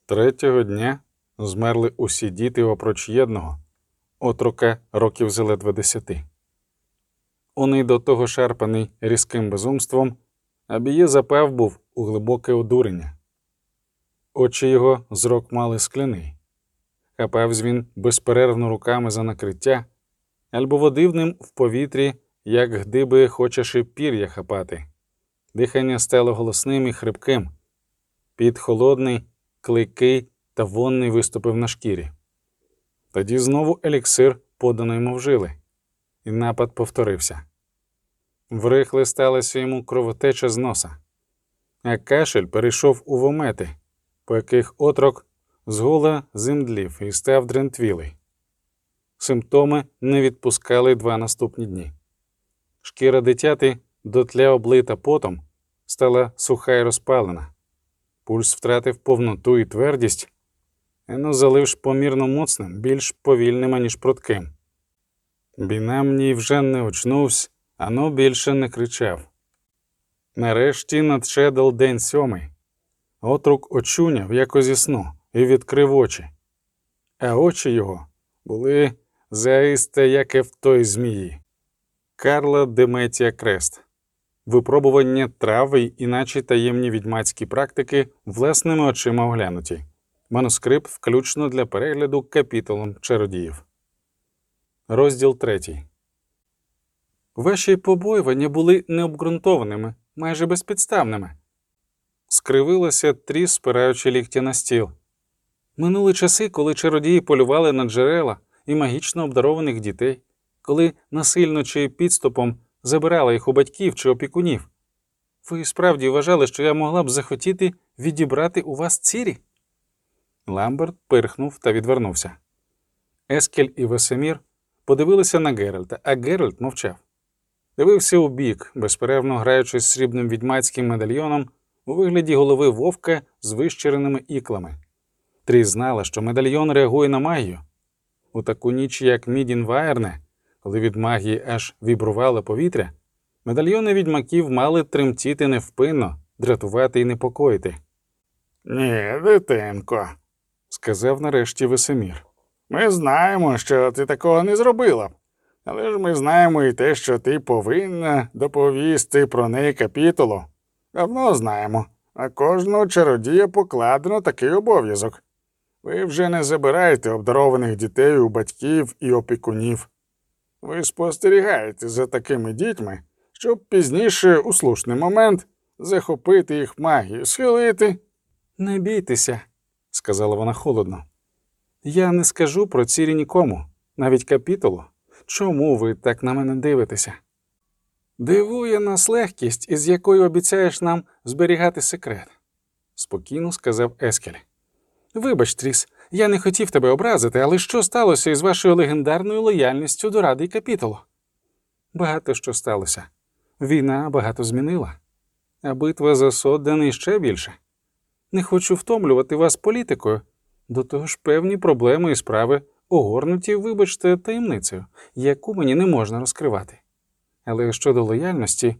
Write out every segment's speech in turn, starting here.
Третього дня змерли усі діти опроч єдного, отрока років заледве 10. Оний до того шарпаний різким безумством, а Біє запав був у глибоке одурення. Очі його зрок мали скляний. Хапавсь він безперервно руками за накриття, альбо водив ним в повітрі, як гдиби хочеш пір'я хапати. Дихання стало голосним і хрипким. Під холодний, клейкий та вонний виступив на шкірі. Тоді знову еліксир подано йому вжили, і напад повторився. Врихли сталося йому кровотеча з носа, а кашель перейшов у вомети, по яких отрок згола зимдлів і став дрентвілий. Симптоми не відпускали 2 наступні дні. Шкіра дитяти, дотля облита потом, стала суха й розпалена. Пульс втратив повноту і твердість, но заливш помірно моцним, більш повільним, аніж прутким. Бінамній вже не очнувся, ано більше не кричав. Нарешті надшедал день 7. Отрук очуняв, як зі сну, і відкрив очі. А очі його були заїсте, як і в той змії. Карла Деметія Крест. Випробування трави й іначе таємні відьмацькі практики власними очима оглянуті. Манускрипт включно для перегляду капітулом чародіїв. Розділ 3. Ваші побоювання були необґрунтованими, майже безпідставними. Скривилося Тріс, спираючи лікті на стіл. Минули часи, коли чародії полювали на джерела і магічно обдарованих дітей, коли насильно чи підступом забирали їх у батьків чи опікунів. Ви справді вважали, що я могла б захотіти відібрати у вас Цірі? Ламберт пирхнув та відвернувся. Ескель і Весемір подивилися на Геральта, а Геральт мовчав. Дивився у бік, безперервно граючись срібним відьмацьким медальйоном у вигляді голови вовка з вищиреними іклами. Тріс знала, що медальйон реагує на магію. У таку ніч, як Мідін Ваєрне, коли від магії аж вібрувало повітря, медальйони відьмаків мали тремтіти невпинно, дратувати і непокоїти. «Ні, дитинко», – сказав нарешті Весемір. «ми знаємо, що ти такого не зробила б. Але ж ми знаємо і те, що ти повинна доповісти про неї капітулу. Давно знаємо, а кожного чародія покладено такий обов'язок. Ви вже не забираєте обдарованих дітей у батьків і опікунів. Ви спостерігаєте за такими дітьми, щоб пізніше, у слушний момент, захопити їх магію, схилити». «Не бійтеся», – сказала вона холодно. «Я не скажу про Цірі нікому, навіть капітулу. Чому ви так на мене дивитеся? Дивує нас легкість, із якою обіцяєш нам зберігати секрет», – спокійно сказав Ескель. «Вибач, Тріс, я не хотів тебе образити, але що сталося із вашою легендарною лояльністю до Ради і капітулу?» «Багато що сталося. Війна багато змінила. А битва за Содден іще більше. Не хочу втомлювати вас політикою. До того ж певні проблеми і справи огорнуті, вибачте, таємницею, яку мені не можна розкривати. Але щодо лояльності,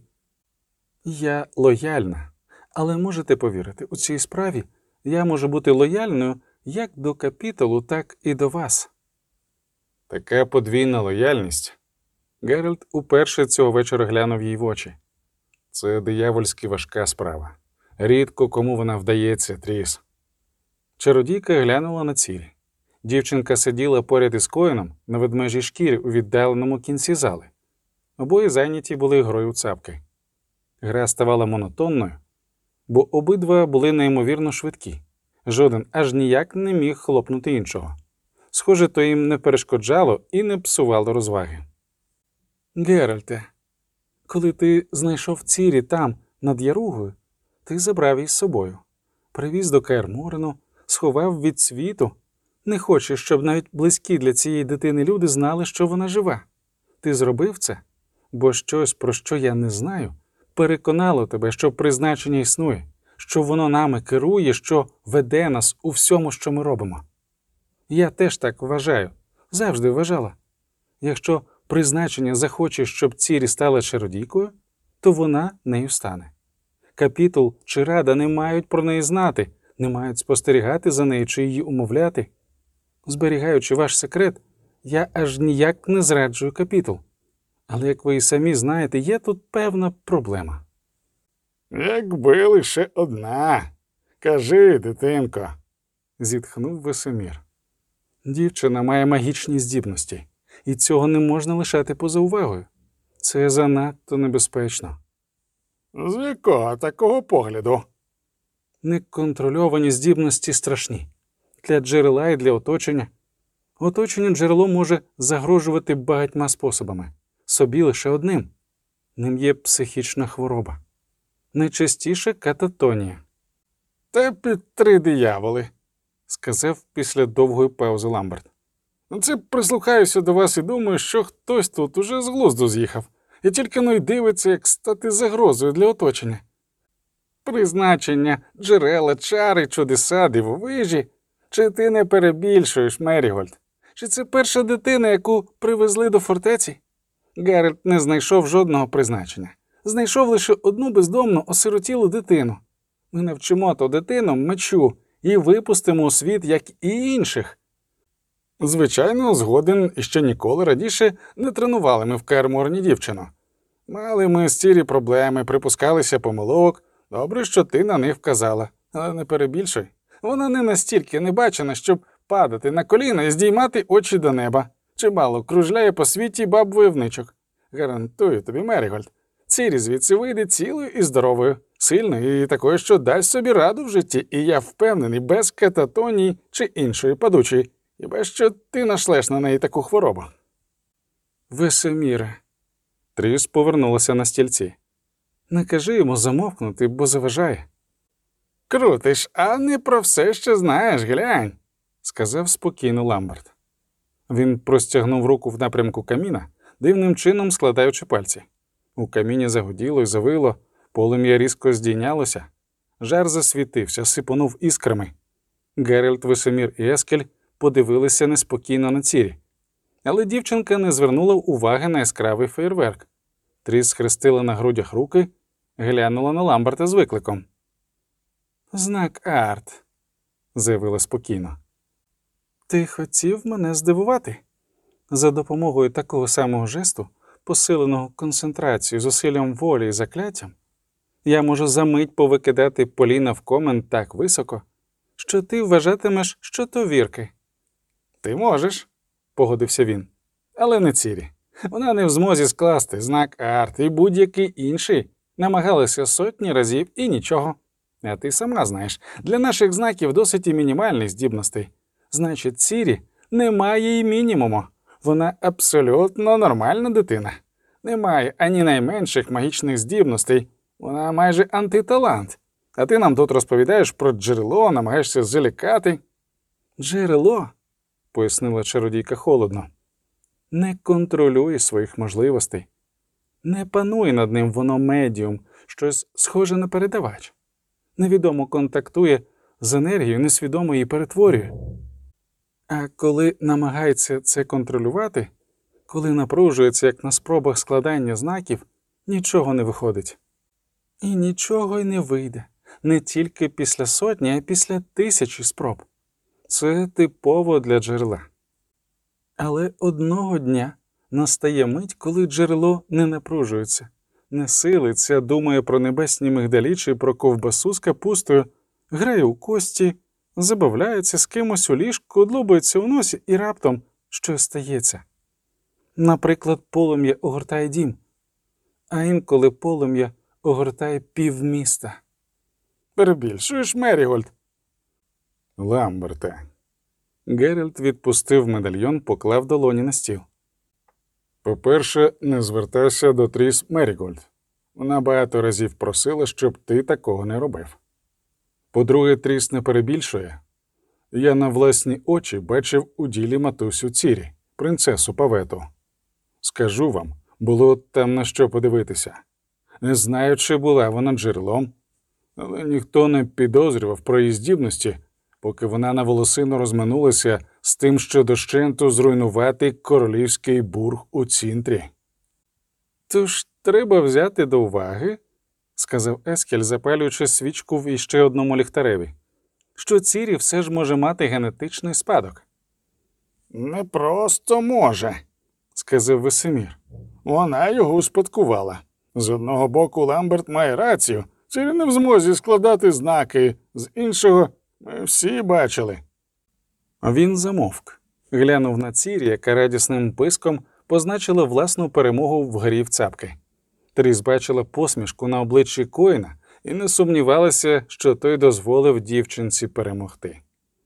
я лояльна, але можете повірити, у цій справі я можу бути лояльною як до капітулу, так і до вас». Така подвійна лояльність. Геральт уперше цього вечора глянув їй в очі. Це диявольськи важка справа. Рідко кому вона вдається, Тріс. Чародійка глянула на Цірі. Дівчинка сиділа поряд із Коїном на ведмежій шкірі у віддаленому кінці зали. Обоє зайняті були грою у цапки. Гра ставала монотонною, бо обидва були неймовірно швидкі. Жоден аж ніяк не міг хлопнути іншого. Схоже, то їм не перешкоджало і не псувало розваги. «Геральте, коли ти знайшов Цірі там, над Яругою, ти забрав її з собою. Привіз до Каер-Морену, сховав від світу. Не хочеш, щоб навіть близькі для цієї дитини люди знали, що вона жива. Ти зробив це, бо щось, про що я не знаю, переконало тебе, що призначення існує, що воно нами керує, що веде нас у всьому, що ми робимо. Я теж так вважаю, завжди вважала. Якщо призначення захоче, щоб Цірі стала чародійкою, то вона нею стане. Капітул чи Рада не мають про неї знати, не мають спостерігати за нею чи її умовляти. Зберігаючи ваш секрет, я аж ніяк не зраджую капітул. Але, як ви і самі знаєте, є тут певна проблема. Якби лише одна. Кажи, дитинко. Зітхнув Весемір. Дівчина має магічні здібності, і цього не можна лишати поза увагою. Це занадто небезпечно. З якого такого погляду? Неконтрольовані здібності страшні. Для джерела і для оточення. Оточення джерело може загрожувати багатьма способами. Собі лише одним. Ним є психічна хвороба. Найчастіше кататонія. Та під 3 дияволи. Сказав після довгої паузи Ламберт. Це прислухаюся до вас і думаю, що хтось тут уже з глузду з'їхав. І тільки й дивиться, як стати загрозою для оточення. Призначення, джерела, чари, чудеса, дивовижі. Чи ти не перебільшуєш, Мерігольд? Чи це перша дитина, яку привезли до фортеці? Гаррет не знайшов жодного призначення. Знайшов лише одну бездомну осиротілу дитину. Ми навчимо ту дитину мечу і випустимо у світ, як і інших. Звичайно, згоден, і ще ніколи радіше не тренували ми в Керморні дівчину. Мали ми з Тірі проблеми, припускалися помилок. Добре, що ти на них вказала. Але не перебільшуй. Вона не настільки небачена, щоб падати на коліна і здіймати очі до неба. Чимало кружляє по світі баб-войовничок. Гарантую тобі, Мерігольд, Цірі звідси вийде цілою і здоровою, сильною і такою, що дасть собі раду в житті, і я впевнений, без кататонії чи іншої падучої, хіба що ти нашлеш на неї таку хворобу. Весеміре. Тріс повернулася на стільці. Не кажи йому замовкнути, бо заважає. Крутиш, а не про все ще знаєш, глянь, сказав спокійно Ламберт. Він простягнув руку в напрямку каміна, дивним чином складаючи пальці. У каміні загуділо й завило, полум'я різко здійнялося. Жар засвітився, сипонув іскрами. Геральт, Весемір і Ескель подивилися неспокійно на Цірі. Але дівчинка не звернула уваги на яскравий феєрверк. Тріс схрестила на грудях руки, глянула на Ламберта з викликом. «Знак Арт», – заявила спокійно. «Ти хотів мене здивувати? За допомогою такого самого жесту, посиленого концентрацією, зусиллям волі і закляттям, я можу за мить повикидати поліна в комен так високо, що ти вважатимеш, що то вірки». «Ти можеш», – погодився він, – «але не Цірі. Вона не в змозі скласти знак Арт і будь-який інший. Намагалися сотні разів і нічого. А ти сама знаєш, для наших знаків досить і мінімальних здібностей. Значить, Цірі немає і мінімуму. Вона абсолютно нормальна дитина. Немає ані найменших магічних здібностей. Вона майже антиталант. А ти нам тут розповідаєш про джерело, намагаєшся залякати». «Джерело», – пояснила чародійка холодно, – «не контролює своїх можливостей. Не панує над ним воно медіум, щось схоже на передавач. Невідомо контактує з енергією, несвідомо її перетворює. А коли намагається це контролювати, коли напружується, як на спробах складання знаків, нічого не виходить. І нічого й не вийде, не тільки після сотні, а й після 1000 спроб. Це типово для джерела. Але одного дня настає мить, коли джерело не напружується, не силиться, думає про небесні мигдалі чи про ковбасу з капустою, грає у кості, забавляється з кимось у ліжку, длубається у носі і раптом щось стається. Наприклад, полум'я огортає дім, а інколи полум'я огортає півміста. «Перебільшуєш, Мерігольд?» «Ламберте». Геральт відпустив медальйон, поклав долоні на стіл. «По-перше, не звертайся до Тріс Мерігольд. Вона багато разів просила, щоб ти такого не робив. По-друге, Тріс не перебільшує. Я на власні очі бачив у ділі матусю Цірі, принцесу Павету. Скажу вам, було там на що подивитися. Не знаю, чи була вона джерелом, але ніхто не підозрював про її здібності, поки вона на волосину розминулася з тим, що дощенту зруйнувати королівський бург у Цінтрі». «Тож треба взяти до уваги», – сказав Ескель, запалюючи свічку в іще одному ліхтареві, що Цірі все ж може мати генетичний спадок. Не просто може, Сказав Весемір. вона його успадкувала. З одного боку, Ламберт має рацію. Цірі не в змозі складати знаки. З іншого, ми всі бачили. Він замовк, глянув на Цірі, яка радісним писком позначила власну перемогу в грі в цапки. Тріс бачила посмішку на обличчі Коїна і не сумнівалася, що той дозволив дівчинці перемогти.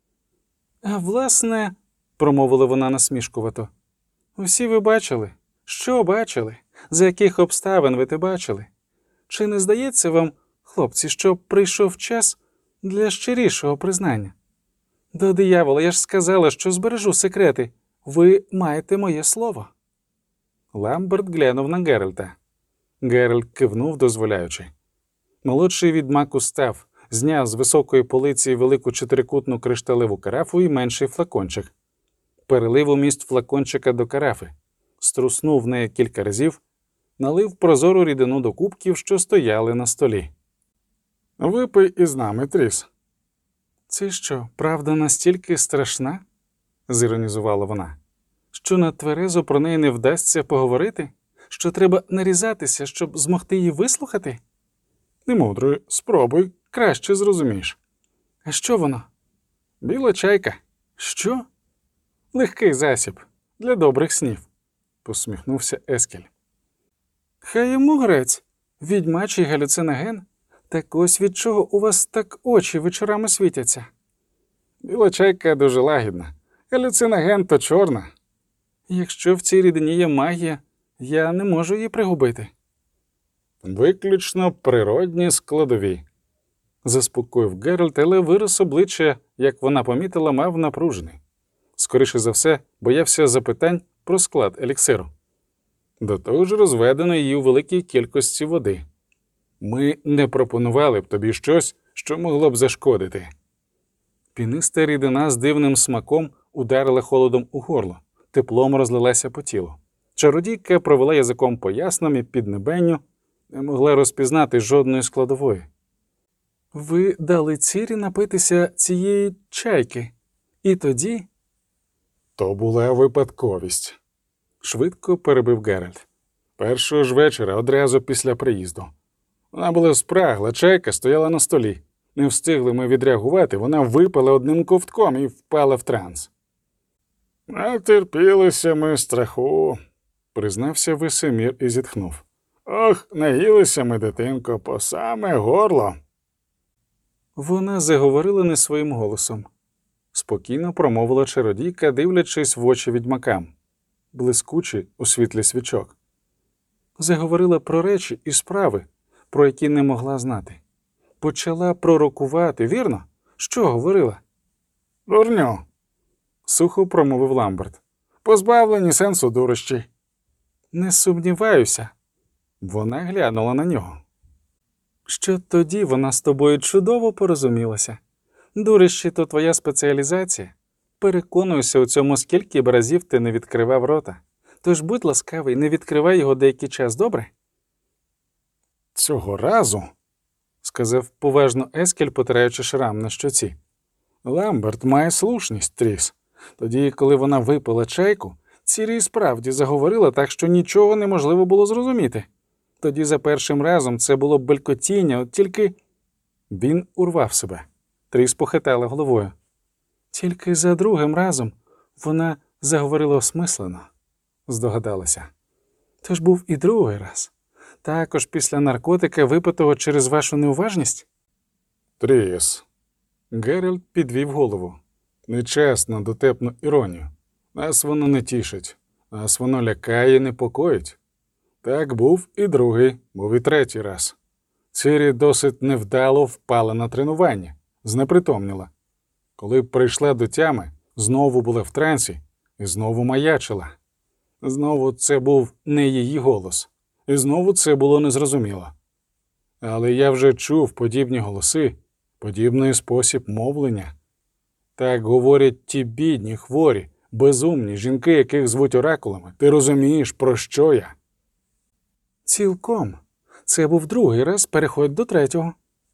«А власне, – промовила вона насмішкувато, – усі ви бачили? Що бачили? За яких обставин ви те бачили? Чи не здається вам, хлопці, що прийшов час для щирішого признання? До диявола, я ж сказала, що збережу секрети. Ви маєте моє слово». Ламберт глянув на Геральта. Геральт кивнув, дозволяючи. Молодший відьмак устав, зняв з високої полиці велику чотирикутну кришталеву карафу і менший флакончик. Перелив уміст флакончика до карафи, струснув в неї кілька разів, налив прозору рідину до кубків, що стояли на столі. Випий із нами, Тріс. «Це що, правда настільки страшна?» – зіронізувала вона. «Що надтверезо про неї не вдасться поговорити? Що треба нарізатися, щоб змогти її вислухати?» Не мудрий, спробуй, краще зрозумієш. «А що воно?» Біла чайка. «Що?» «Легкий засіб. Для добрих снів», – посміхнувся Ескель. «Хай йому грець. Відьмачий галюциноген. Так ось від чого у вас так очі вечорами світяться?» Біла чайка дуже лагідна. Галюциноген то чорна. «Якщо в цій рідині є магія, я не можу її пригубити». Виключно природні складові. Заспокоїв Геральт, але вираз обличчя, як вона помітила, мав напружений. Скоріше за все, боявся запитань про склад еліксиру. До того ж розведено її у великій кількості води. Ми не пропонували б тобі щось, що могло б зашкодити. Піниста рідина з дивним смаком ударила холодом у горло, теплом розлилася по тілу. Чародійка провела язиком по яснам і піднебенню, не могла розпізнати жодної складової. «Ви дали Цірі напитися цієї чайки, і тоді...» То була випадковість. Швидко перебив Геральт. Першого ж вечора, одразу після приїзду. Вона була спрагла, чайка стояла на столі. Не встигли ми відреагувати, вона випала одним ковтком і впала в транс. «Натерпілися ми страху», – признався Весемір і зітхнув. «Ох, наїлися ми, дитинко, по саме горло». Вона заговорила не своїм голосом. Спокійно промовила чародійка, дивлячись в очі відьмакам, блискучі у світлі свічок. Заговорила про речі і справи, про які не могла знати. Почала пророкувати, вірно? Що говорила? «Дурню», – сухо промовив Ламберт. «позбавлені сенсу дурощі». «Не сумніваюся». Вона глянула на нього. «Що тоді вона з тобою чудово порозумілася. Дурощі – то твоя спеціалізація. Переконуюся у цьому, скільки б разів ти не відкривав рота. Тож будь ласкавий, не відкривай його деякий час, добре?» «Цього разу», – сказав поважно Ескель, потираючи шрам на щоці. «Ламберт має слушність, Тріс. Тоді, коли вона випила чайку, Цірі справді заговорила так, що нічого неможливо було зрозуміти. Тоді за першим разом це було белькотіння, от тільки...» Він урвав себе. Тріс похитала головою. «Тільки за другим разом вона заговорила осмислено», – здогадалася. «Тож був і другий раз. Також після наркотика, випитого через вашу неуважність?» «Тріс». Геральт підвів голову. «Нечесно, дотепну іронію. Нас воно не тішить. Нас воно лякає і непокоїть. Так був і другий, був і третій раз. Цірі досить невдало впала на тренування, знепритомніла. Коли прийшла до тями, знову була в трансі і знову маячила. Знову це був не її голос, і знову це було незрозуміло. Але я вже чув подібні голоси, подібний спосіб мовлення. Так говорять ті бідні, хворі, безумні жінки, яких звуть оракулами. Ти розумієш, про що я?» «Цілком. Це був другий раз, переходь до третього».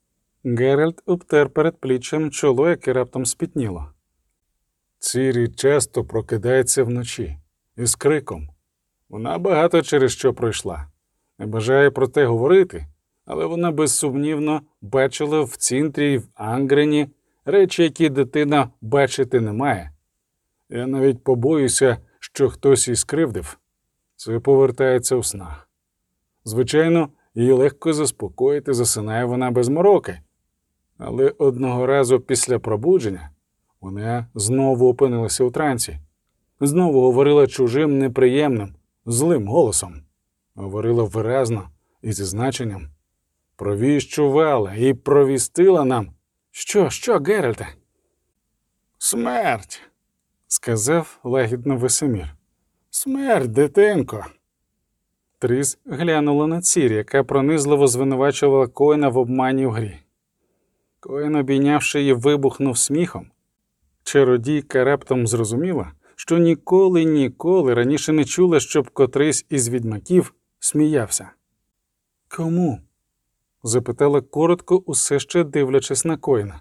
Геральт обтер перед пліччям чоло, яке раптом спітніло. Цірі часто прокидається вночі із криком. Вона багато через що пройшла. Не бажає про те говорити, але вона безсумнівно бачила в Цінтрі й в Ангрені речі, які дитина бачити не має. Я навіть побоюся, що хтось її скривдив. Це повертається у снах. Звичайно, її легко заспокоїти, засинає вона без мороки. Але одного разу після пробудження вона знову опинилася у трансі. Знову говорила чужим, неприємним, злим голосом. Говорила виразно і зі значенням. Провіщувала і провістила нам. Що, Геральте? Смерть, Сказав лагідно Весемір. смерть, дитинко. Тріс глянула на Цірі, яка пронизливо звинувачувала Коена в обмані в грі. Коен, обійнявши її, вибухнув сміхом. Чародійка раптом зрозуміла, що ніколи раніше не чула, щоб котрийсь із відьмаків сміявся. «Кому?» – запитала коротко, усе ще дивлячись на Коена.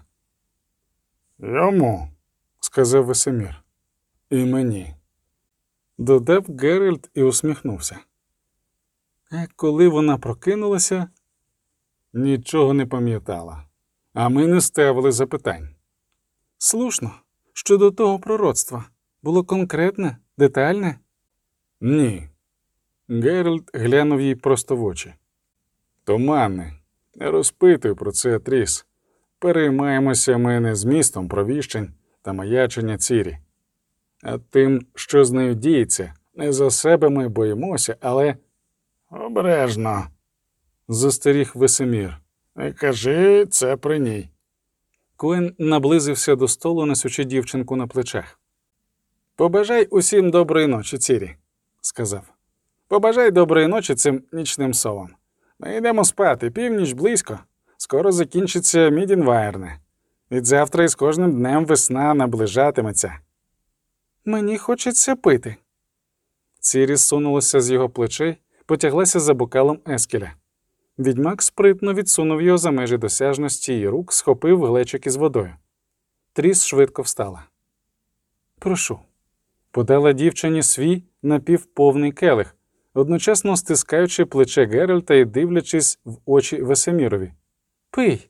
Йому, Сказав Весемір. «І мені», – додав Геральт і усміхнувся. А коли вона прокинулася, нічого не пам'ятала, а ми не ставили запитань. Слушно, щодо того пророцтва. Було конкретне, детальне? Ні. Геральт глянув їй просто в очі. Туманне. Не розпитуй про це, Тріс. Переймаємося ми не змістом провіщень та маячення Цірі. А тим, що з нею діється, не за себе ми боїмося, але... обережно. Застеріг Весемір. Не кажи це при ній. Коен наблизився до столу, несучи дівчинку на плечах. «Побажай усім доброї ночі, Цірі», – сказав. «Побажай доброї ночі цим нічним совам. Ми йдемо спати, північ близько. Скоро закінчиться Мідінваєрне. Від завтра із кожним днем весна наближатиметься». «Мені хочеться пити». Цірі сунулася з його плечей, потяглася за бокалом Ескеля. Відьмак спритно відсунув його за межі досяжності і рук, схопив глечик із водою. Тріс швидко встала. «Прошу», – подала дівчині свій напівповний келих, одночасно стискаючи плече Геральта і дивлячись в очі Весемірові. «Пий».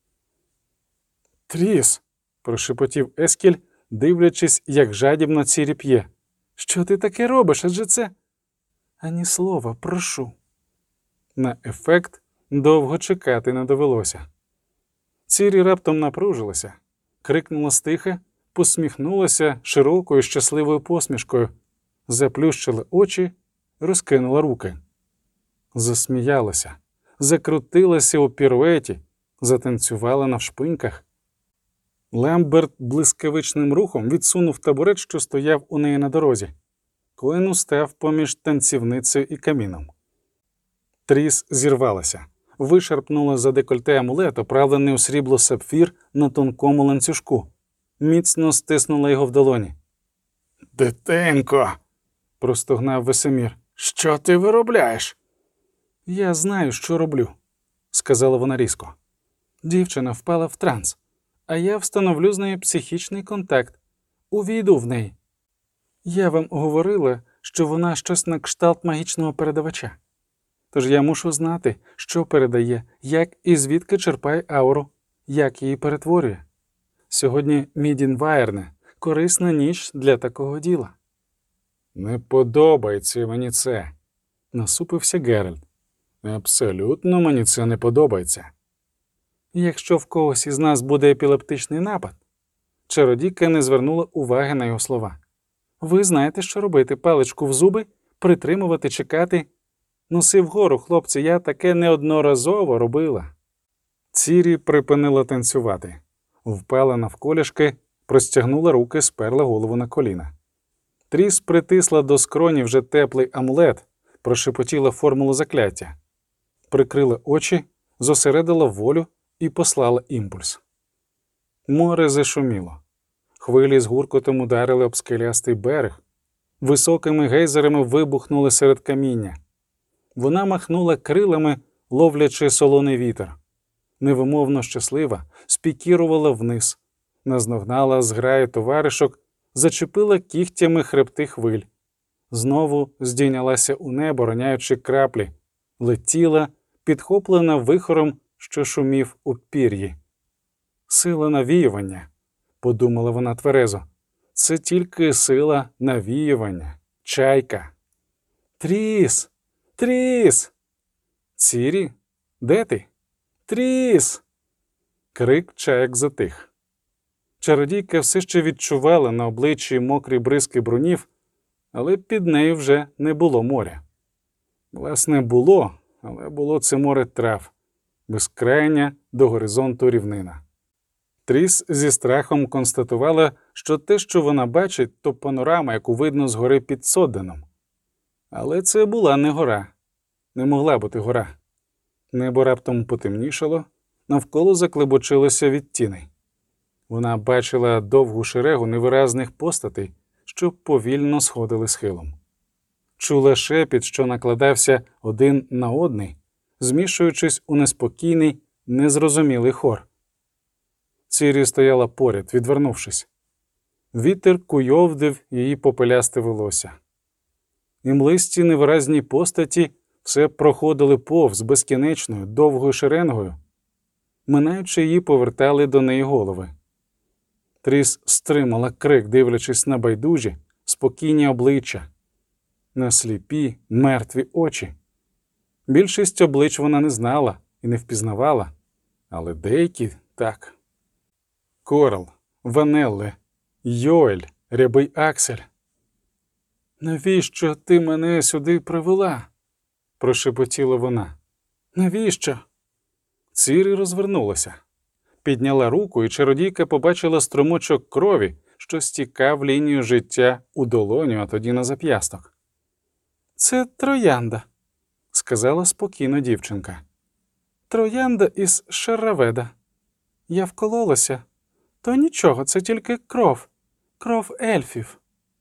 Тріс, – прошепотів Ескіль, дивлячись, як жадібно Цірі п'є. «Що ти таке робиш? Адже це...» «Ані слова, прошу». На ефект довго чекати не довелося. Цірі раптом напружилася, крикнула стиха, посміхнулася широкою щасливою посмішкою, заплющила очі, розкинула руки. Засміялася, закрутилася у піруеті, затанцювала навшпиньках. Лемберт блискавичним рухом відсунув табурет, що стояв у неї на дорозі. Коен устав поміж танцівницею і каміном. Тріс зірвалася, вишарпнула за декольте амулет, оправлений у срібло сапфір на тонкому ланцюжку. Міцно стиснула його в долоні. дитинко, Простогнав Весемір. що ти виробляєш? «Я знаю, що роблю», – сказала вона різко. Дівчина впала в транс, а я встановлю з нею психічний контакт. Увійду в неї. Я вам говорила, що вона щось на кшталт магічного передавача. Тож я мушу знати, що передає, як і звідки черпає ауру, як її перетворює. Сьогодні Мідінваєрне – корисна ніч для такого діла». «Не подобається мені це», – насупився Геральт. «Абсолютно мені це не подобається». «Якщо в когось із нас буде епілептичний напад», – чародійка не звернула уваги на його слова. «Ви знаєте, що робити. Паличку в зуби, притримувати, чекати. Носи вгору, хлопці, я таке неодноразово робила». Цірі припинила танцювати. Впала навколішки, простягнула руки, сперла голову на коліна. Тріс притисла до скроні вже теплий амулет, прошепотіла формулу закляття. Прикрила очі, зосередила волю і послала імпульс. Море зашуміло. Хвилі з гуркотом ударили об скелястий берег. Високими гейзерами вибухнули серед каміння. Вона махнула крилами, ловлячи солоний вітер. невимовно щаслива, спікірувала вниз, наздогнала зграю товаришок, зачепила кігтями хребти хвиль. Знову здійнялася у небо, роняючи краплі, летіла, підхоплена вихором, що шумів у пір'ї. Сила навіювання, подумала вона тверезо, це тільки сила навіювання, чайка. Тріс! Тріс! Цірі, де ти? Тріс! Крик чаєк затих. Чародійка все ще відчувала на обличчі мокрі бризки брунів, але під нею вже не було моря. Власне, було, але було це море трав, безкрайня до горизонту рівнина. Тріс зі страхом констатувала, що те, що вона бачить, то панорама, яку видно з гори під Соденом. Але це була не гора. Не могла бути гора. Небо раптом потемнішало, навколо заклебочилося від тіней. Вона бачила довгу шерегу невиразних постатей, що повільно сходили схилом. Чула шепіт, що накладався один на одний, змішуючись у неспокійний, незрозумілий хор. Цірі стояла поряд, відвернувшись. Вітер куйовдив її попелясте волосся. Імлисті невиразні постаті все проходили повз безкінечною, довгою шеренгою. Минаючи її, повертали до неї голови. Тріс стримала крик, дивлячись на байдужі, спокійні обличчя, на сліпі, мертві очі. Більшість облич вона не знала і не впізнавала, але деякі – так. Корал, Ванелле, Йоель, рябий Аксель. «Навіщо ти мене сюди привела?» – прошепотіла вона. «Навіщо?» Цірі розвернулася. Підняла руку, і чародійка побачила струмочок крові, що стікав лінію життя у долоню, а тоді на зап'ясток. «Це троянда», – сказала спокійно дівчинка. «Троянда із Шерраведа. Я вкололася. То нічого, це тільки кров. Кров ельфів».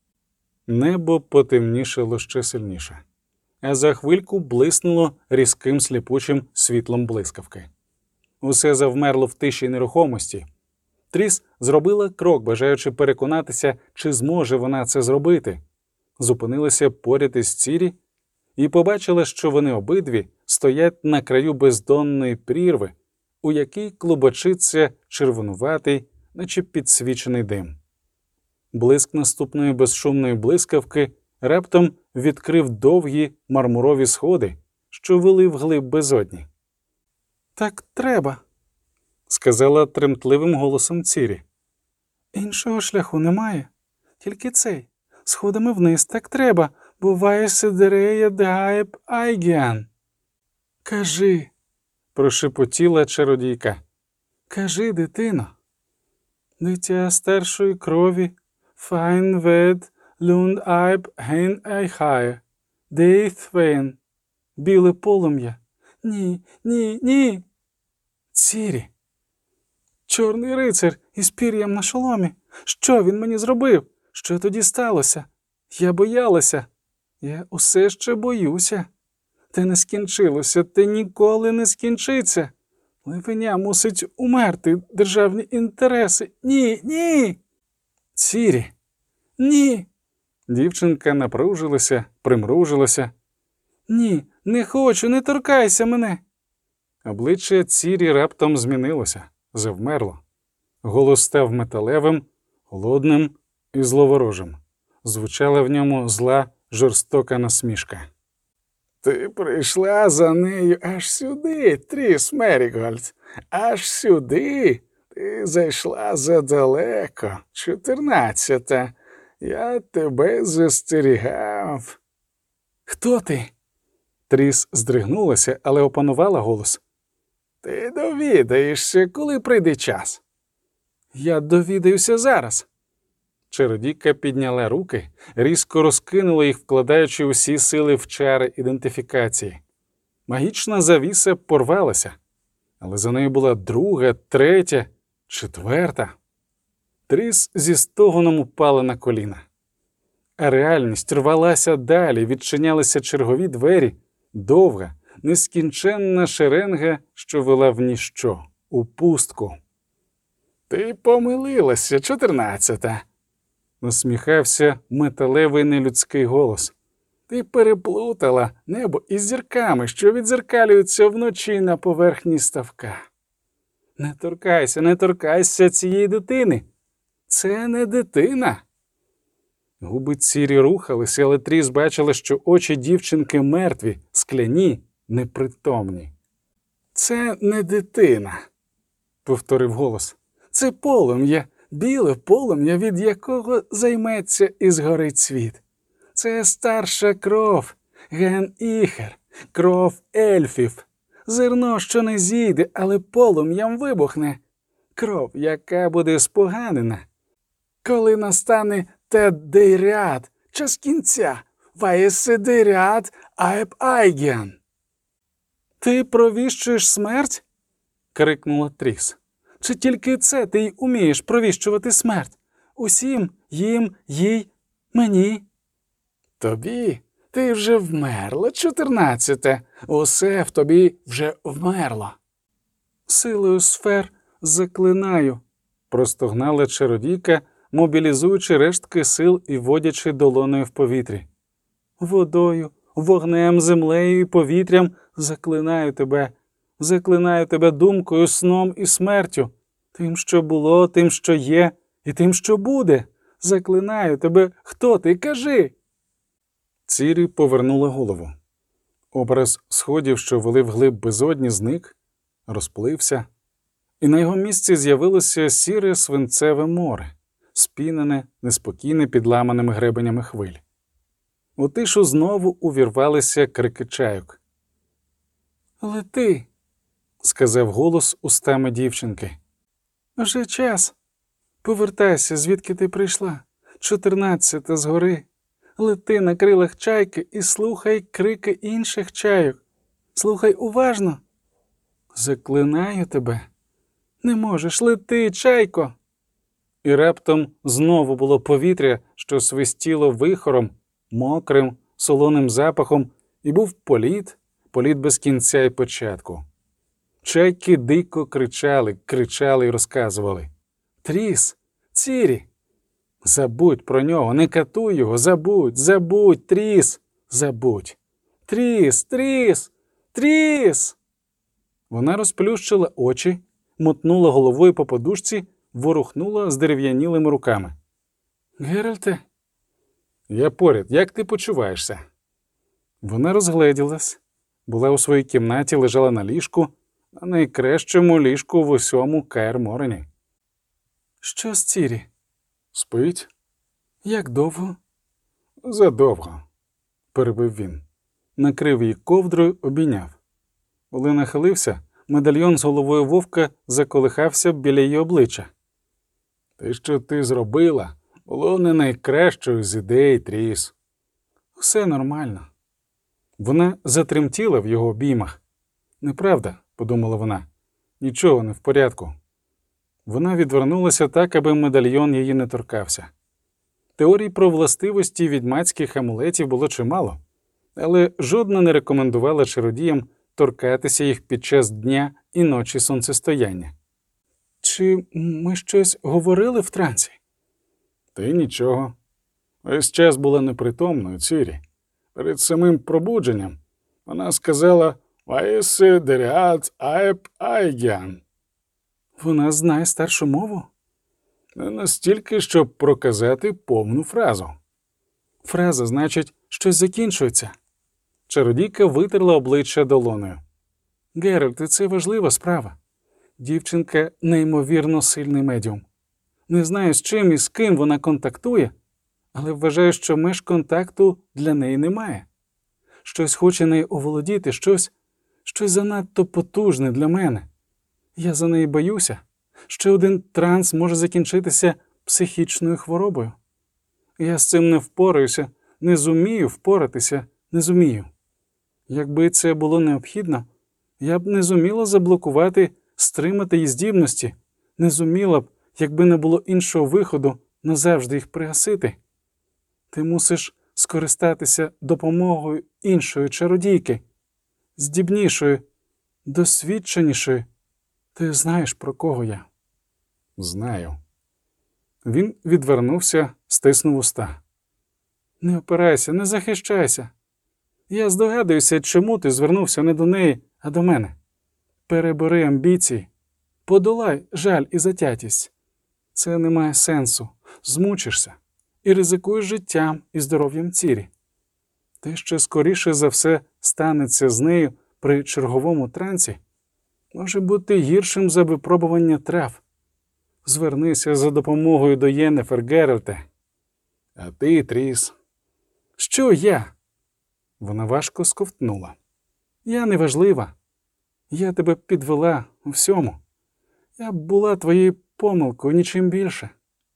Небо потемнішало ще сильніше, а за хвильку блиснуло різким сліпучим світлом блискавки. Усе завмерло в тиші й нерухомості. Тріс зробила крок, бажаючи переконатися, чи зможе вона це зробити. Зупинилася поряд із Цірі і побачила, що вони обидві стоять на краю бездонної прірви, у якій клубочиться червонуватий, наче підсвічений дим. Блиск наступної безшумної блискавки раптом відкрив довгі мармурові сходи, що вели вглиб безодні. «Так треба», – сказала тремтливим голосом Цірі. «Іншого шляху немає. Тільки цей. Сходами вниз так треба. Буває сидерея даєб айгіан». «Кажи», – прошепотіла чародійка. «Кажи, дитино». «Дитя старшої крові, файн вед, люнд айб ген айхає, дейthвейн, біле полум'я. Ні, ні, ні». «Цірі! Чорний рицар із пір'ям на шоломі. Що він мені зробив? Що тоді сталося? Я боялася. Я усе ще боюся. Те не скінчилося, те ніколи не скінчиться. Ливеня мусить умерти, державні інтереси. Ні, ні!» «Цірі! Ні!» Дівчинка напружилася, примружилася. «Ні, не хочу, не торкайся мене!» Обличчя Цірі раптом змінилося, завмерло. Голос став металевим, холодним і зловорожим. Звучала в ньому зла, жорстока насмішка. «Ти прийшла за нею аж сюди, Тріс Мерігольд, аж сюди. Ти зайшла задалеко, 14-та. Я тебе застерігав». «Хто ти?» Тріс здригнулася, але опанувала голос. «Ти довідаєшся, коли прийде час». «Я довідаюся зараз». Чародійка підняла руки, різко розкинула їх, вкладаючи усі сили в чари ідентифікації. Магічна завіса порвалася, але за нею була друга, третя, четверта. Тріс зі стогоном упала на коліна. А реальність рвалася далі, відчинялися чергові двері, довга, нескінченна шеренга, що вела в ніщо, у пустку. «Ти помилилася, 14-та», – насміхався металевий нелюдський голос. «Ти переплутала небо із зірками, що відзеркалюються вночі на поверхні ставка». Не торкайся цієї дитини. «Це не дитина». Губи Цірі рухалися, але Тріс бачила, що очі дівчинки мертві, скляні, непритомні. «Це не дитина», – повторив голос. «Це полум'я, біле полум'я, від якого займеться і згорить світ. Це старша кров, Ген-Іхер, кров ельфів. Зерно, що не зійде, але полум'ям вибухне. Кров, яка буде споганена. Коли настане Тед-Дейряд, час кінця, Ваєси-Дейряд Аеп-Айген». «Ти провіщуєш смерть?» – крикнула Тріс. «Чи тільки це ти й умієш провіщувати смерть? Усім, їм, їй, мені?» «Тобі? Ти вже вмерла, 14-те. Усе в тобі вже вмерло». «Силою сфер заклинаю», – простогнала чародійка, мобілізуючи рештки сил і водячи долоною в повітрі. «Водою, вогнем, землею і повітрям заклинаю тебе думкою, сном і смертю, тим, що було, тим, що є, і тим, що буде. Заклинаю тебе, хто ти, кажи!» Цірі повернула голову. Образ сходів, що вели вглиб безодні, зник, розплився, і на його місці з'явилося сіре свинцеве море, спінене, неспокійне підламаними гребенями хвиль. У тишу знову увірвалися крики чайок. «Лети», – сказав голос устами дівчинки. «Вже час. Повертайся, звідки ти прийшла. 14-та згори. Лети на крилах чайки і слухай крики інших чайок. Слухай уважно. Заклинаю тебе. Не можеш, лети, чайко!» І раптом знову було повітря, що свистіло вихором, мокрим, солоним запахом, і був політ без кінця і початку. Чайки дико кричали і розказували. «Тріс! Цірі! Забудь про нього, не катуй його, забудь, Тріс! Забудь! Тріс! Тріс! Тріс!» Вона розплющила очі, мотнула головою по подушці, ворухнула здерев'янілими руками. «Геральте?» «Я поряд. Як ти почуваєшся?» Вона розгледілась. Була у своїй кімнаті, лежала на ліжку, на найкращому ліжку в усьому Каер-Морені. «Що з Цірі?» «Спить». «Як довго?» «Задовго», – перебив він. Накрив її ковдрою, обійняв. Коли нахилився, медальйон з головою вовка заколихався біля її обличчя. «Те, що ти зробила, було не найкращою з ідей, Тріс». «Все нормально». Вона затремтіла в його обіймах. «Неправда», – подумала вона, – «нічого не в порядку». Вона відвернулася так, аби медальйон її не торкався. Теорій про властивості відьмацьких амулетів було чимало, але жодна не рекомендувала чародіям торкатися їх під час дня і ночі сонцестояння. «Чи ми щось говорили в трансі?» «Ти нічого. Весь час була непритомною, Цірі. Перед самим пробудженням вона сказала «Ваєси Дейряд Аеп-Айген». «Вона знає старшу мову?» «Не настільки, щоб проказати повну фразу». «Фраза, значить, щось закінчується». Чародійка витерла обличчя долоною. «Геральт, це важлива справа. Дівчинка неймовірно сильний медіум. Не знаю, з чим і з ким вона контактує, але вважаю, що меж контакту для неї немає. Щось хоче нею оволодіти, щось занадто потужне для мене. Я за неї боюся. Ще один транс може закінчитися психічною хворобою. Я з цим не впораюся, не зумію впоратися, не зумію. Якби це було необхідно, я б не зуміла заблокувати, стримати її здібності, не зуміла б, якби не було іншого виходу, назавжди їх пригасити. Ти мусиш скористатися допомогою іншої чародійки. здібнішою, досвідченішою. Ти знаєш, про кого я?» «Знаю». Він відвернувся, стиснув уста. «Не опирайся, не захищайся. Я здогадуюся, чому ти звернувся не до неї, а до мене. Перебери амбіції, подолай жаль і затятість. Це не має сенсу. Змучишся і ризикуєш життям і здоров'ям Цірі. Те, що скоріше за все станеться з нею при черговому трансі, може бути гіршим за випробування трав. Звернися за допомогою до Єннефер, Геральте». «А ти, Тріс?» «Що я?» Вона важко сковтнула. «Я неважлива. Я тебе підвела у всьому. Я була твоєю помилкою, нічим більше».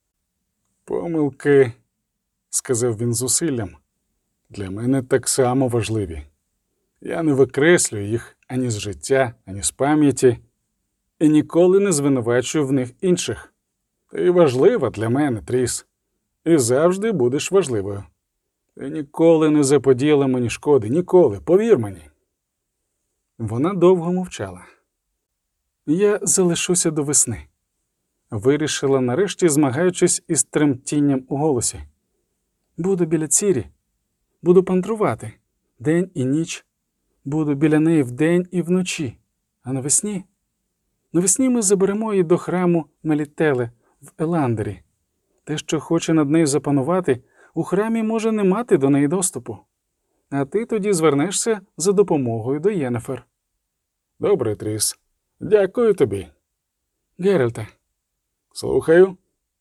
«Помилки», – сказав він з зусиллям, – «для мене так само важливі. Я не викреслюю їх ані з життя, ані з пам'яті, і ніколи не звинувачую в них інших. Ти важлива для мене, Тріс, і завжди будеш важливою. Ти ніколи не заподіяла мені шкоди, ніколи, повір мені». Вона довго мовчала. «Я залишуся до весни», – вирішила нарешті, змагаючись із тремтінням у голосі. «Буду біля Цірі, буду пантрувати день і ніч, буду біля неї вдень і вночі, а навесні? Навесні ми заберемо її до храму Мелітеле в Еландері. Те, що хоче над нею запанувати, у храмі може не мати до неї доступу. А ти тоді звернешся за допомогою до Єннефер». «Добре, Тріс. Дякую тобі». «Геральте». «Слухаю».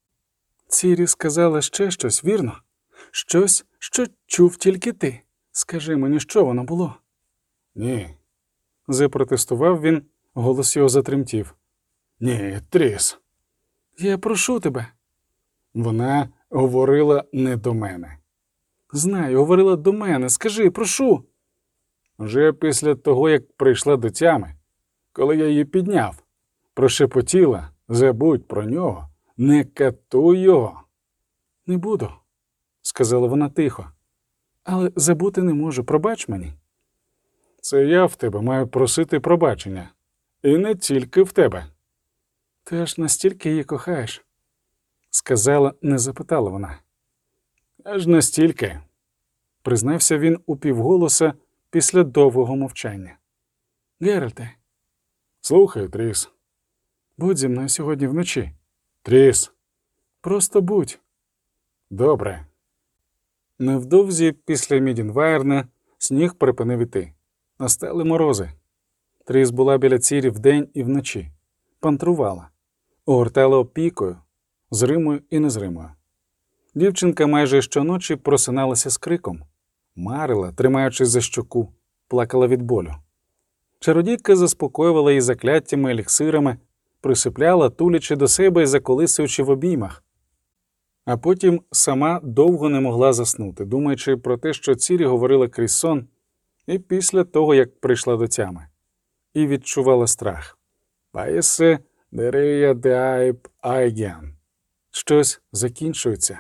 «Цірі сказала ще щось, вірно? Щось, що чув тільки ти. Скажи мені, що воно було?» «Ні». Запротестував він, голос його затремтів. «Ні, Тріс». «Я прошу тебе». Вона говорила не до мене. «Знаю, говорила до мене. Скажи, прошу». Вже після того, як прийшла до тями, коли я її підняв, прошепотіла: «Забудь про нього, не катуй його». «Не буду», – сказала вона тихо. «Але забути не можу, пробач мені». «Це я в тебе маю просити пробачення. І не тільки в тебе». «Ти аж настільки її кохаєш?» – сказала, не запитала вона. «Аж настільки», – признався він упівголоса після довгого мовчання. «Геральте». «Слухай, Тріс». «Будь зі мною сьогодні вночі». «Тріс». «Просто будь». «Добре». Невдовзі після Мідінвайрна сніг припинив іти. Настали морози. Тріс була біля Цірі вдень і вночі. Пантрувала. Огортала опікою, зримою і незримою. Дівчинка майже щоночі просиналася з криком. Марила, тримаючись за щоку, плакала від болю. Чародійка заспокоювала її закляттями, еліксирами, присипляла, тулячи до себе і заколисуючи в обіймах. А потім сама довго не могла заснути, думаючи про те, що Цірі говорила крізь сон, і після того, як прийшла до тями. І відчувала страх. «Паєсе дерея деайп айген». Щось закінчується.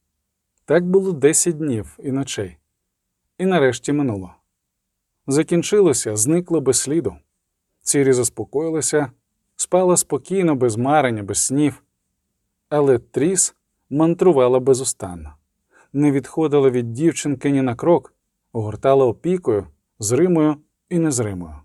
Так було 10 днів і ночей. І нарешті минуло. Закінчилося, зникло без сліду. Цірі заспокоїлася, спала спокійно, без марення, без снів. Але Тріс мантрувала безустанно. Не відходила від дівчинки ні на крок, огортала опікою, зримою і незримою.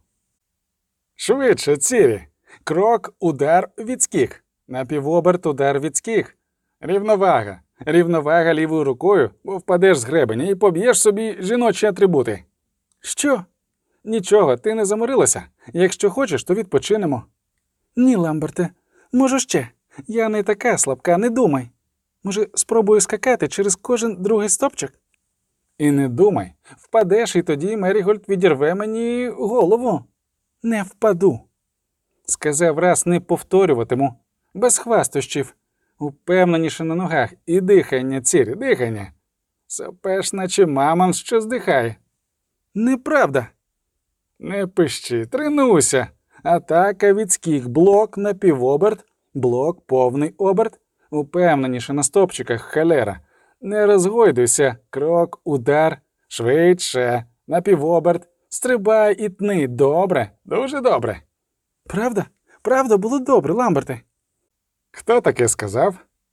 «Швидше, Цірі! Крок, удар, відскік. Напівоберт, удар, відскік. Рівновага. Рівновага лівою рукою, бо впадеш з гребеня і поб'єш собі жіночі атрибути». «Що?» «Нічого, ти не заморилася. Якщо хочеш, то відпочинемо». «Ні, Ламберте, можу ще. Я не така слабка, не думай. Може, спробую скакати через кожен другий стопчик?» «І не думай. Впадеш, і тоді Мерігольд відірве мені голову». «Не впаду». Сказав раз, не повторюватиму. Без хвастощів. Упевненіше на ногах. І дихання, Цірі, дихання. Сопеш, наче мамон, що здихає. «Неправда». «Не пищи, тренуйся. Атака, відскік, блок, напівоберт, блок, повний оберт. Упевненіше на стопчиках, халера. Не розгойдуйся. Крок, удар, швидше, напівоберт, Стрибай і тни, добре, Дуже добре. Правда? Правда, було добре, Ламберте. Хто таке сказав?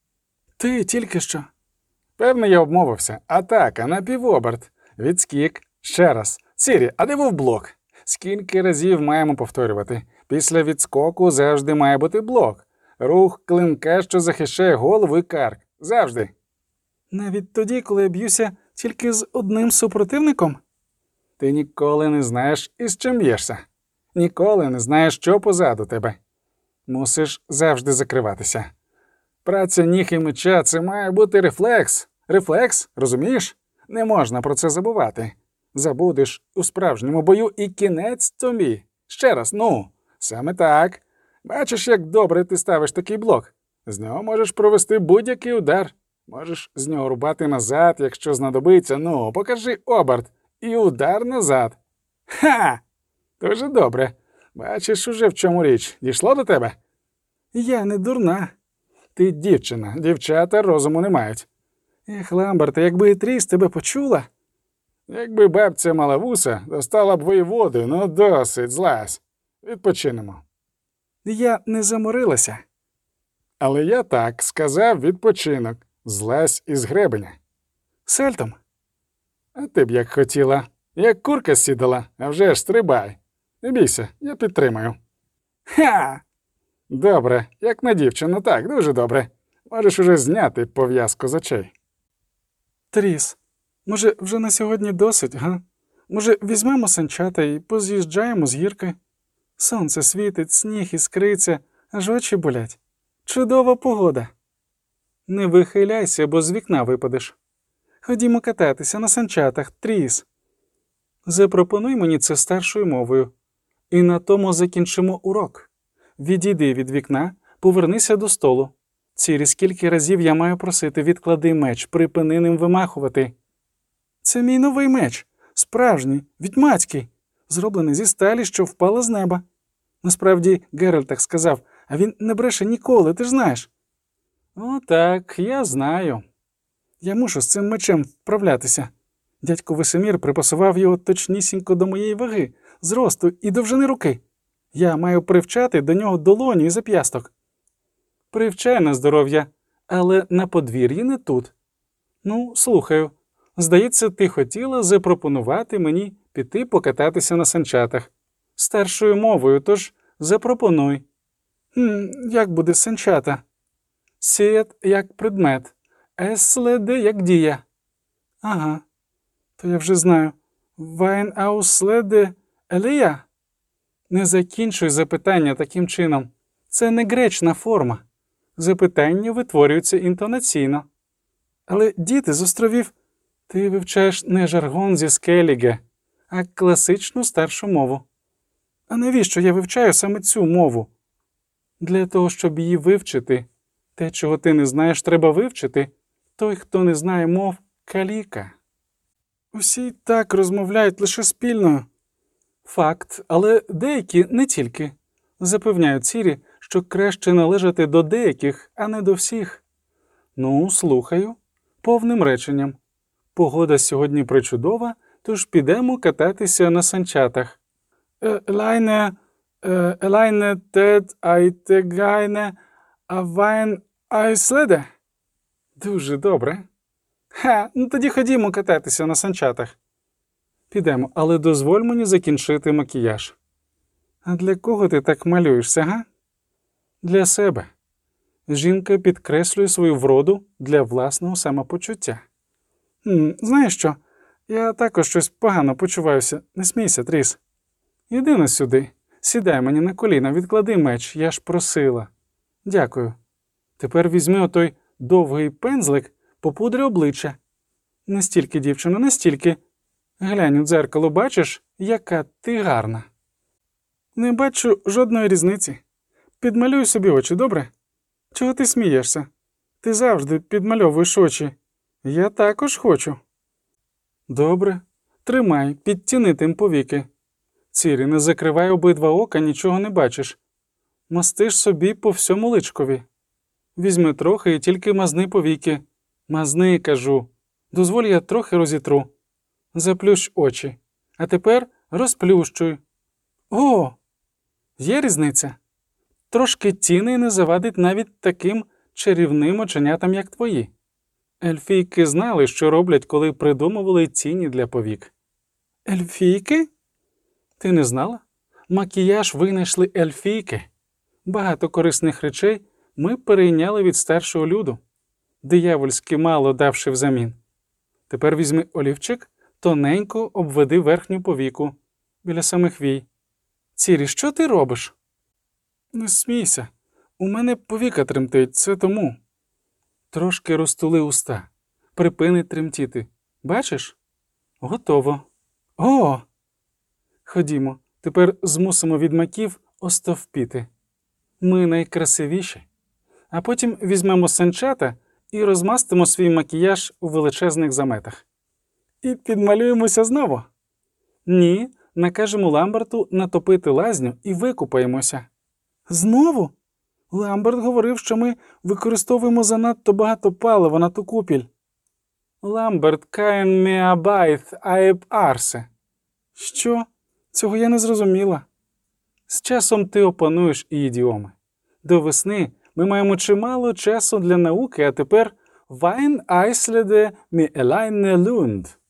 Ти тільки що. Певно, я обмовився. Атака на півоберт. Відскік. Ще раз. Сірі, а де був блок? Скільки разів маємо повторювати? Після відскоку завжди має бути блок. Рух клинка, що захищає голову і карк. Завжди. Навіть тоді, коли я б'юся тільки з одним супротивником? Ти ніколи не знаєш, із чим б'єшся. Ніколи не знаєш, що позаду тебе. Мусиш завжди закриватися. Праця ніг і меча – це має бути рефлекс. Рефлекс, розумієш? Не можна про це забувати. Забудеш у справжньому бою і кінець тобі. Ще раз, ну, саме так. Бачиш, як добре ти ставиш такий блок. З нього можеш провести будь-який удар. Можеш з нього рубати назад, якщо знадобиться. Ну, покажи оберт. І удар назад. Ха! Дуже добре. Бачиш уже, в чому річ. Дійшло до тебе? Я не дурна. Ти дівчина. Дівчата розуму не мають. Ех, Ламберте, якби Тріс тебе почула. Якби бабця мала вуса, достала б воєводи. Ну, досить, злазь. Відпочинемо. Я не заморилася. Але я так сказав відпочинок. Злазь із гребеня. Сельтом. А ти б як хотіла. Як курка сідала, а вже ж стрибай. Не бійся, я підтримаю. Ха! Добре, як на дівчину, так, дуже добре. Можеш уже зняти пов'язку з очей. Тріс, може, вже на сьогодні досить, га? Може, візьмемо санчата і поз'їжджаємо з гірки? Сонце світить, сніг іскриться, аж очі болять. Чудова погода. Не вихиляйся, бо з вікна випадеш. Ходімо кататися на санчатах, Тріс. Запропонуй мені це старшою мовою. І на тому закінчимо урок. Відійди від вікна, повернися до столу. Цірі, скільки разів я маю просити, відклади меч, припини ним вимахувати. Це мій новий меч, справжній, відьмацький, зроблений зі сталі, що впала з неба. Насправді, Геральт так сказав, а він не бреше ніколи, ти ж знаєш. О, так, я знаю. Я мушу з цим мечем вправлятися. Дядько Весемір припасував його точнісінько до моєї ваги, зросту і довжини руки. Я маю привчати до нього долоню і зап'ясток. Привчай на здоров'я, але на подвір'ї не тут. Ну, слухаю. Здається, ти хотіла запропонувати мені піти покататися на санчатах. Старшою мовою, тож запропонуй. Як буде санчата? Сіят як предмет, еследе як дія. Ага, то я вже знаю. Вайн ауследе елія? Не закінчуй запитання таким чином. Це не гречна форма. Запитання витворюються інтонаційно. Але, діти з островів, ти вивчаєш не жаргон зі Скеліге, а класичну старшу мову. А навіщо я вивчаю саме цю мову? Для того, щоб її вивчити. Те, чого ти не знаєш, треба вивчити. Той, хто не знає мов, каліка. Усі так розмовляють лише спільною. Факт, але деякі не тільки. Запевняють Сірі, що краще належати до деяких, а не до всіх. Ну, слухаю. Повним реченням. Погода сьогодні причудова, тож підемо кататися на санчатах. Елайне тед айтегайне авайн айследе. Дуже добре. Ну тоді ходімо кататися на санчатах. Підемо, але дозволь мені закінчити макіяж. А для кого ти так малюєшся, га? Для себе. Жінка підкреслює свою вроду для власного самопочуття. Знаєш що? Я також щось погано почуваюся. Не смійся, Тріс. Іди на сюди. Сідай мені на коліна, відклади меч, я ж просила. Дякую. Тепер візьми отой довгий пензлик, попудри обличчя. Не стільки, дівчино, не стільки. Глянь у дзеркало, бачиш, яка ти гарна. Не бачу жодної різниці. Підмалюй собі очі, добре? Чого ти смієшся? Ти завжди підмальовуєш очі. Я також хочу. Добре. Тримай, підтяни тим повіки. Цірі, не закривай обидва ока, нічого не бачиш. Мастиш собі по всьому личкові. Візьми трохи і тільки мазни повіки. Мазни, кажу. Дозволь, я трохи розітру. Заплющ очі. А тепер Розплющуй. О, є різниця. Трошки тіней не завадить навіть таким чарівним оченятам, як твої. Ельфійки знали, що роблять, коли придумували тіні для повік. Ельфійки? Ти не знала? Макіяж винайшли ельфійки. Багато корисних речей ми перейняли від старшого люду, диявольськи мало давши взамін. Тепер візьми олівчик, тоненько обведи верхню повіку, біля самих вій. Цірі, що ти робиш? Не смійся. У мене повіка тремтить, це тому. Трошки розтули уста. Припини тремтіти. Бачиш? Готово. О! Ходімо, тепер змусимо відьмаків остовпіти. Ми найкрасивіші. А потім візьмемо санчата і розмастимо свій макіяж у величезних заметах. І підмалюємося знову. Ні, накажемо Ламберту натопити лазню і викупаємося. Знову? Ламберт говорив, що ми використовуємо занадто багато палива на ту купіль. Ламберт каен меабайт аеб арсе. Що? Цього я не зрозуміла. З часом ти опануєш і ідіоми. До весни ми маємо чимало часу для науки, а тепер «Вайн айследе мі елайне лунд».